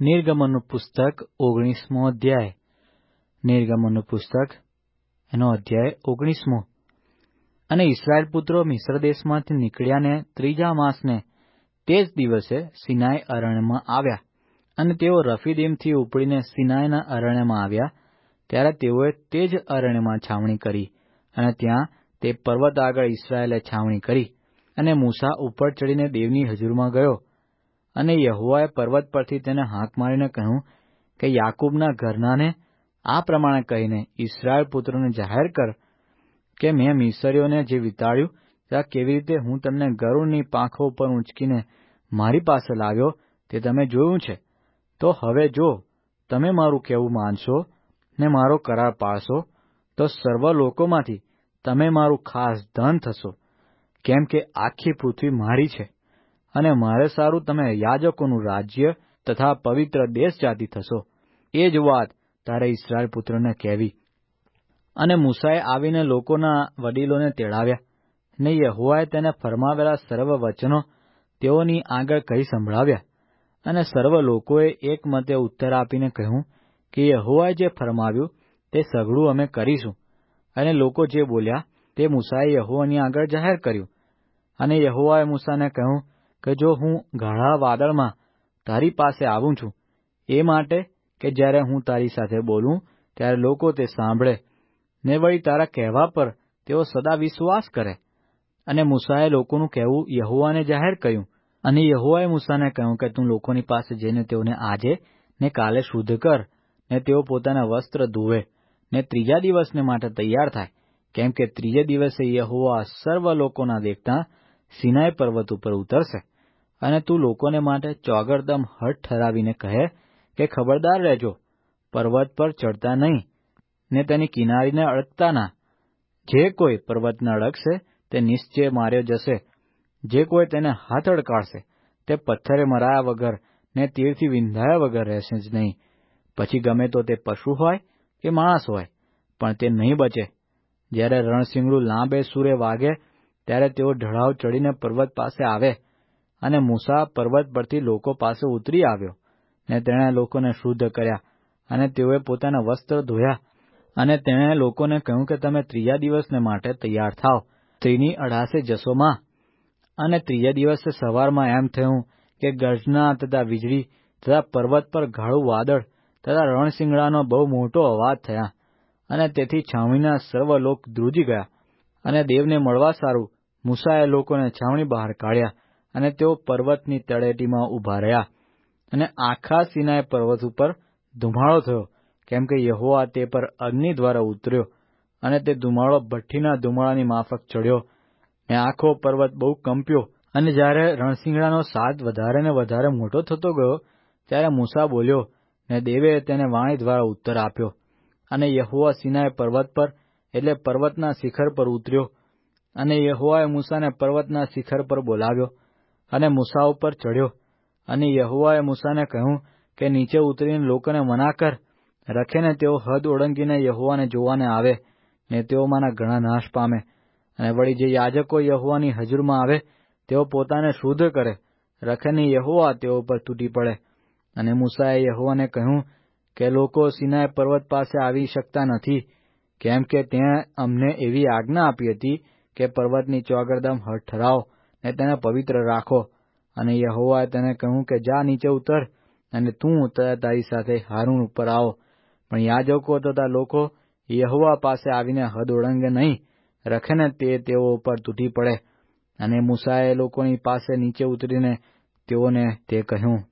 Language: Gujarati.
નિર્ગમનનું પુસ્તક 19મો અધ્યાય. નિર્ગમનનું પુસ્તક એનો અધ્યાય 19મો. અને ઇસ્રાયેલ પુત્રો મિસ્ર દેશમાંથી નીકળ્યાને 3જા માસને તે જ દિવસે સિનાઈ અરણ્યમાં આવ્યા. અને તેઓ રફીદીમથી ઉપડીને સિનાઈના અરણ્યમાં આવ્યા. ત્યારે તેઓએ તે જ અરણ્યમાં છાવણી કરી, અને ત્યાં તે પર્વત આગળ ઇસ્રાયેલે છાવણી કરી. અને મૂસા ઉપર ચડીને દેવની હજુરમાં ગયો. અને યહોવાએ પર્વત પરથી તેને હાંક મારીને કહ્યું કે યાકૂબના ઘરનાને આ પ્રમાણે કહીને ઇસ્રાયેલ પુત્રોને જાહેર કર કે મેં મિસ્રીઓને જે વિતાડ્યું ત્યાં કેવી રીતે હું તમને ગરુડની પાંખો ઉપર ઊંચકીને મારી પાસે લાવ્યો તે તમે જોયું છે. તો હવે જો તમે મારું કહેવું માનશો ને મારો કરાર પાળશો તો સર્વ લોકોમાંથી તમે મારું ખાસ ધન થશો, કેમ કે આખી પૃથ્વી મારી છે. અને મારે સારું તમે યાજકોનું રાજ્ય તથા પવિત્ર દેશ જાતિ થશો. એ જ વાત તારે ઇસ્રાયેલ પુત્રોને કહેવી. અને મૂસાએ આવીને લોકોના વડીલોને તેડાવ્યા, ને યહોવાએ તેને ફરમાવેલા સર્વ વચનો તેઓની આગળ કહી સંભળાવ્યા. અને સર્વ લોકોએ એકમતે ઉત્તર આપીને કહ્યું કે યહોવાએ જે ફરમાવ્યું તે સઘળું અમે કરીશું. અને લોકો જે બોલ્યા તે મૂસાએ યહોવાની આગળ જાહેર કર્યું. અને યહોવાએ મૂસાને કહ્યું કે જો હું ગાઢા વાદળમાં તારી પાસે આવું છું, એ માટે કે જ્યારે હું તારી સાથે બોલું ત્યારે લોકો તે સાંભળે, ને વળી તારા કહેવા પર તેઓ સદા વિશ્વાસ કરે. અને મૂસાએ લોકોનું કહેવું યહોવાને જાહેર કર્યું. અને યહોવાએ મૂસાને કહ્યું કે તું લોકોની પાસે જઈને તેઓને આજે ને કાલે શુદ્ધ કર, ને તેઓ પોતાના વસ્ત્ર ધોવે, ને 3જા દિવસને માટે તૈયાર થાય, કેમ કે 3જે દિવસે યહોવા સર્વ લોકોના દેખતા સિનાઈ પર્વત ઉપર ઉતરશે. અને તું લોકોને માટે ચોગરદમ હઠ ઠરાવીને કહે કે ખબરદાર રહેજો, પર્વત પર ચડતા નહીં, ને તેની કિનારીને અડકતા ના. જે કોઈ પર્વતને અડકશે તે નિશ્ચય માર્યો જશે. જે કોઈ તેને હાથ અડકાડશે તે પથ્થરે મરાયા વગર ને તીરથી વિંધાયા વગર રહેશે જ નહીં. પછી ગમે તો તે પશુ હોય કે માણસ હોય, પણ તે નહીં બચે. જ્યારે રણશીંગડું લાંબે સૂરે વાગે ત્યારે તેઓ ઢળાવ ચડીને પર્વત પાસે આવે. અને મૂસા પર્વત પરથી લોકો પાસે ઉતરી આવ્યો, ને તેણે લોકોને શુદ્ધ કર્યા, અને તેઓએ પોતાના વસ્ત્ર ધોયા. અને તેણે લોકોને કહ્યું કે તમે 3જા દિવસને માટે તૈયાર થાવ, 3ની 18 જસોમાં. અને 3જે દિવસે સવારમાં એમ થયું કે ગર્જના તથા વીજળી તથા પર્વત પર ગાઢું વાદળ તથા રણશીંગડાનો બહુ મોટો અવાજ થયા. અને તેથી છાવણીના સર્વ લોક ધ્રુજી ગયા. અને દેવને મળવા સારું મૂસાએ લોકોને છાવણી બહાર કાઢ્યા, અને તેઓ પર્વતની તળેટીમાં ઊભા રહ્યા. અને આખા સિનાઈ પર્વત ઉપર ધુમાડો થયો, કેમ કે યહોવા તે પર અગ્નિ દ્વારા ઉતર્યો, અને તે ધુમાડો ભઠ્ઠીના ધુમાડાની માફક ચડ્યો, ને આખો પર્વત બહુ કંપ્યો. અને જ્યારે રણશીંગડાનો સાદ વધારે ને વધારે મોટો થતો ગયો ત્યારે મૂસા બોલ્યો, ને દેવે તેને વાણી દ્વારા ઉત્તર આપ્યો. અને યહોવા સિનાઈ પર્વત પર એટલે પર્વતના શિખર પર ઉતર્યો. અને યહોવાએ મૂસાને પર્વતના શિખર પર બોલાવ્યો, અને મૂસા ઉપર ચડ્યો. અને યહોવાએ મૂસાને કહ્યું કે નીચે ઉતરીને લોકોને મના કર, રખે ને તેઓ હદ ઓળંગીને યહોવાને જોવાને આવે, ને તેઓમાંના ઘણા નાશ પામે. અને વળી જે યાજકો યહોવાની હજુરમાં આવે તેઓ પોતાને શુદ્ધ કરે, રખે ને યહોવા તેઓ પર તૂટી પડે. અને મૂસાએ યહોવાને કહ્યું કે લોકો સિનાઈ પર્વત પાસે આવી શકતા નથી, કેમ કે તેણે અમને એવી આજ્ઞા આપી હતી કે પર્વતની ચોગરદમ હઠ ઠરાવો ને તેને પવિત્ર રાખો. અને યહોવાએ તેને કહ્યું કે જા નીચે ઉતર, અને તું તથા તારી સાથે હારૂન ઉપર આવો, પણ યાજકો તથા લોકો યહોવા પાસે આવીને હદ ઓળંગે નહીં, રખે ને તેઓ ઉપર તૂટી પડે. અને મૂસાએ લોકોની પાસે નીચે ઉતરીને તેઓને તે કહ્યું.